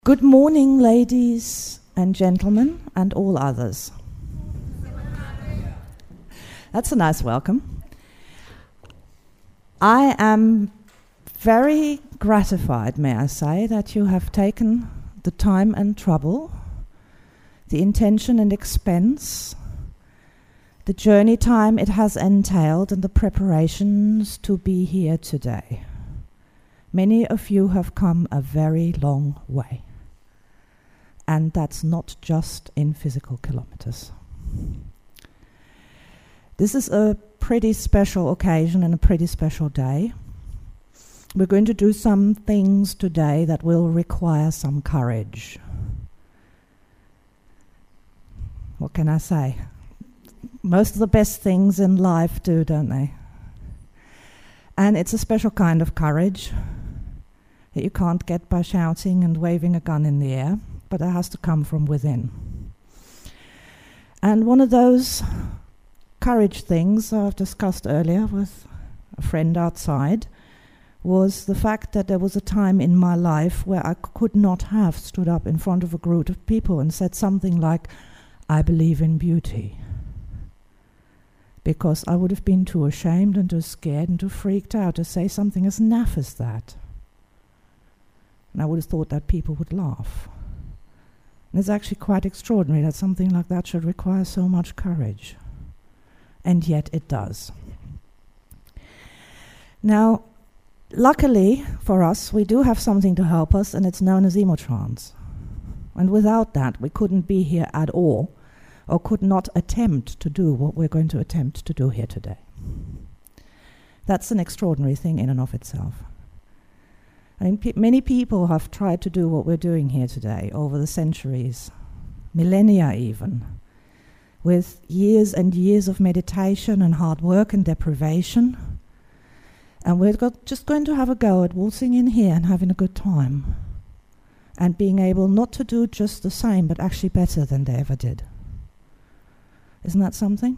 Good morning, ladies and gentlemen, and all others. That's a nice welcome. I am very gratified, may I say, that you have taken the time and trouble, the intention and expense, the journey time it has entailed, and the preparations to be here today. Many of you have come a very long way. And that's not just in physical kilometers. This is a pretty special occasion and a pretty special day. We're going to do some things today that will require some courage. What can I say? Most of the best things in life do, don't they? And it's a special kind of courage that you can't get by shouting and waving a gun in the air, but it has to come from within. And one of those courage things I've discussed earlier with a friend outside was the fact that there was a time in my life where I could not have stood up in front of a group of people and said something like, "I believe in beauty," because I would have been too ashamed and too scared and too freaked out to say something as naff as that. And I would have thought that people would laugh. And it's actually quite extraordinary that something like that should require so much courage. And yet it does. Now, luckily for us, we do have something to help us, and it's known as Emotrance. And without that, we couldn't be here at all, or could not attempt to do what we're going to attempt to do here today. That's an extraordinary thing in and of itself. I mean, many people have tried to do what we're doing here today over the centuries, millennia even, with years and years of meditation and hard work and deprivation. And we're just going to have a go at waltzing in here and having a good time and being able not to do just the same, but actually better than they ever did. Isn't that something?